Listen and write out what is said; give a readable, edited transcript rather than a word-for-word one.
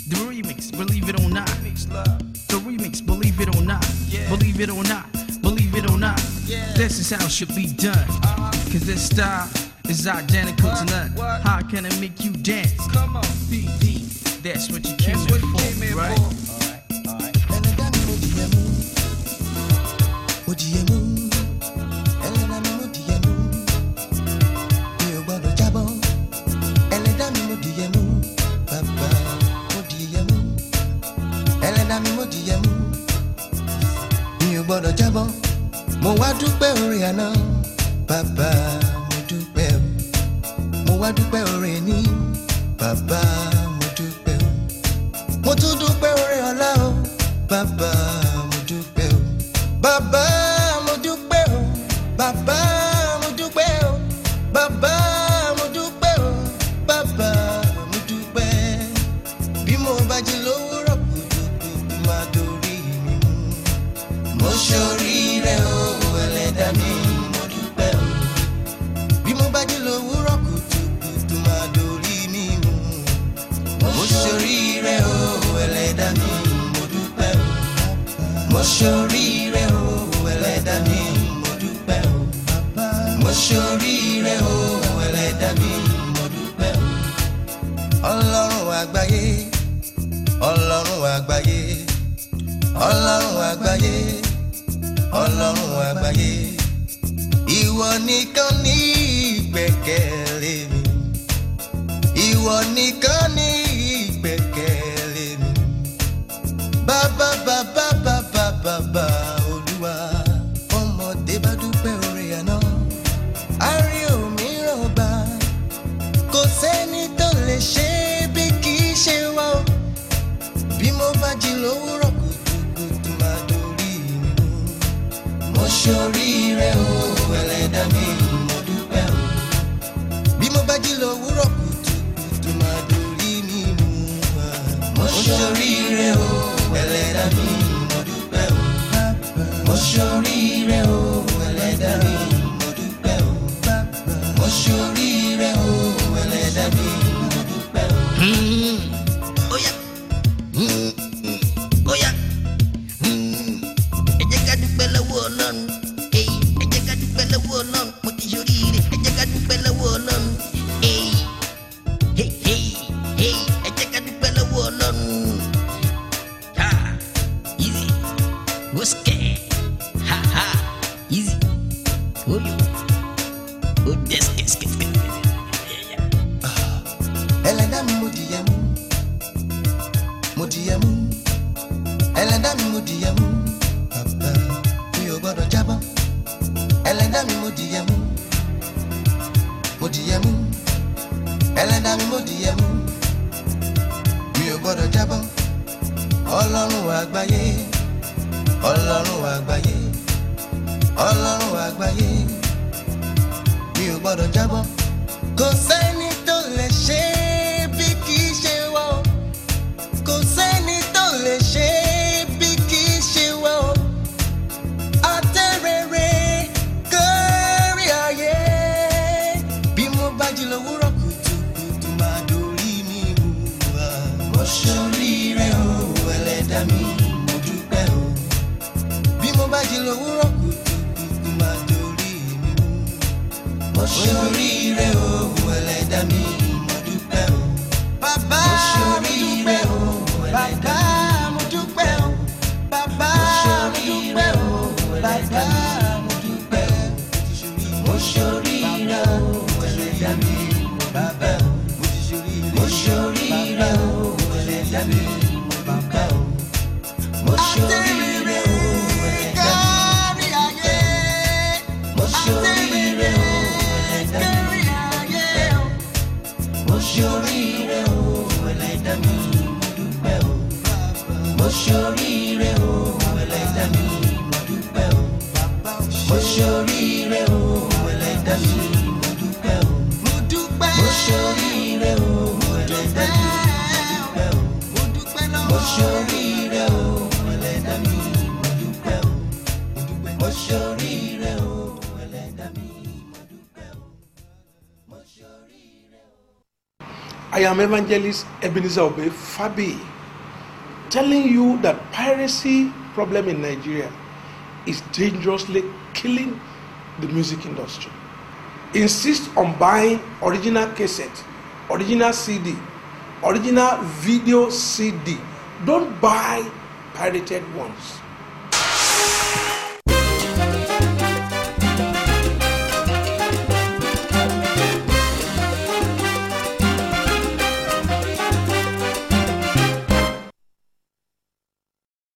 The remix, believe it or not. The remix, believe it or not. Believe it or not. Believe it or not. This is how it should be done. Cause this style is identical to none. How can I make you dance? Come on, BD. That's what you came here for, right? Mo wá dúpẹ́ oore àná, bàbá mo dúpẹ́ o. Mo wá dúpẹ́ oore ní, bàbá mo dúpẹ́ o. Mo tún dúpẹ́ oore ọ̀la o, bàbá mo dúpẹ́ o. Bàbá mo dúpẹ́ o, bàbá mo dúpẹ́ o. Bàbá mo dúpẹ́ o, bàbá mo dúpẹ́. Bí mo bá jí lówùúrọ̀ kùtùkùtù máa dorí mi mú. Mo ṣoríire o. Ẹlẹ́dàá mi mo dúpẹ́ o. Bí mo bá jí lówùúrọ̀ kùtùkùtù máa dorí mi mú. Mo ṣoríire o, Ẹlẹ́dàá mi mo dúpẹ́ o. Mo ṣoríire o, Ẹlẹ́dàá mi mo dúpẹ́ o. Mo ṣoríire o, Ẹlẹ́dàá mi mo dúpẹ́ o. Ọlọ́run àgbáyé, Ọlọ́run àgbáyé, Ọlọ́run àgbáyé. Ọlọ́run àgbáyé, ìwọ nìkan ní ìgbẹ́kẹ̀lé mi. Ìwọ nìkan ní ìgbẹ́kẹ̀lé mi. Bàbá bàbá bàbá bàbá Olúwa, ọmọdé bá dúpẹ́ oore àná, á rí òmíràn gbà. Kò sẹ́ni tó lè ṣe bí kì í ṣe wá o. Bí mo bá jí lówùúrọ̀ kùtùkùtù máa dorí mi mú. Mo ṣoríire o, Ẹlẹ́dàá mi mo dúpẹ́ o. Bí mo bá jí lówùúrọ̀ kùtùkùtù máa dorí mi mú. Mo ṣoríire o, Ẹlẹ́dàá mi mo dúpẹ́ o. Mo ṣoríire o, Ẹlẹ́dàá mi mo dúpẹ́ o. Mo ṣoríire o, Ẹlẹ́dàá mi mo dúpẹ́ o. Oya. Oya. Ẹ jẹ́ ká dúpẹ́ lọ́wọ́ Ọlọ́run. Ẹ jẹ́ ká dúpẹ́ lọ́wọ́ Ọlọ́run. Mo ti ṣoríire. Ẹ jẹ́ ká dúpẹ́ lọ́wọ́ Ọlọ́run. Ẹ jẹ́ ká dúpẹ́ lọ́wọ́ Ọlọ́run. Easy. What's scared? Ha ha. Easy. Oh yo. Oh this get. Ẹlẹ́dàá mi mo dìyẹ mú. Mo dìyẹ mú. Ẹlẹ́dàá mi mo dìyẹ mú. Bàbá mi ò gbọ́dọ̀ jábọ́. Ẹlẹ́dàá mi mo dìyẹ mú. Mo dìyẹ mú. Ẹlẹ́dàá mi mo dìyẹ mú. Mi ò gbọ́dọ̀ jábọ́. Ọlọ́run àgbáyé. Ọlọ́run àgbáyé. Ọlọ́run àgbáyé. Mi ò gbọ́dọ̀ jábọ́. Kò sẹ́ni tó lè ṣe bí kì í ṣe wá o. Kò sẹ́ni tó lè ṣe bí kì í ṣe wá o. Àtẹ̀rẹ̀rẹ̀ kárí ayé. Bí mo bá jí lówùúrọ̀ kùtùkùtù máa dorí mi mú wa. Mo ṣoríire o, Ẹlẹ́dàá mi mo dúpẹ́ o. Bí mo bá jí lówùúrọ̀ kùtùkùtù máa dorí mi mú. Mo ṣoríire o, Ẹlẹ́dàá mi mo dúpẹ́ o. Bàbá mo dúpẹ́ o, bàbá mo dúpẹ́ o. Bàbá mo dúpẹ́ o, bàbá mo dúpẹ́ o. Mo ṣoríire o, Ẹlẹ́dàá mi mo dúpẹ́ o. Mo ṣoríire o, Ẹlẹ́dàá mi mo dúpẹ́ o. Mo ṣoríire o, Ẹlẹ́dàá mi mo dúpẹ́ o. Mo ṣoríire o, Ẹlẹ́dàá mi mo dúpẹ́ o. Mo ṣoríire o, Ẹlẹ́dàá mi mo dúpẹ́ o. Mo ṣoríire o, Ẹlẹ́dàá mi mo dúpẹ́ o. Mo ṣoríire o, Ẹlẹ́dàá mi mo dúpẹ́ o. Mo dúpẹ́. Mo ṣoríire o, Ẹlẹ́dàá mi mo dúpẹ́ o. Mo dúpẹ́ lọ́wọ́. Mo ṣoríire o, Ẹlẹ́dàá mi mo dúpẹ́ o. Mo ṣoríire o, Ẹlẹ́dàá mi mo dúpẹ́ o. Mo ṣoríire o. I am Evangelist Ebenezer Obey Fabi. telling you that piracy problem in Nigeria is dangerously killing the music industry. Insist on buying original cassette, original CD, original video CD. Don't buy pirated ones.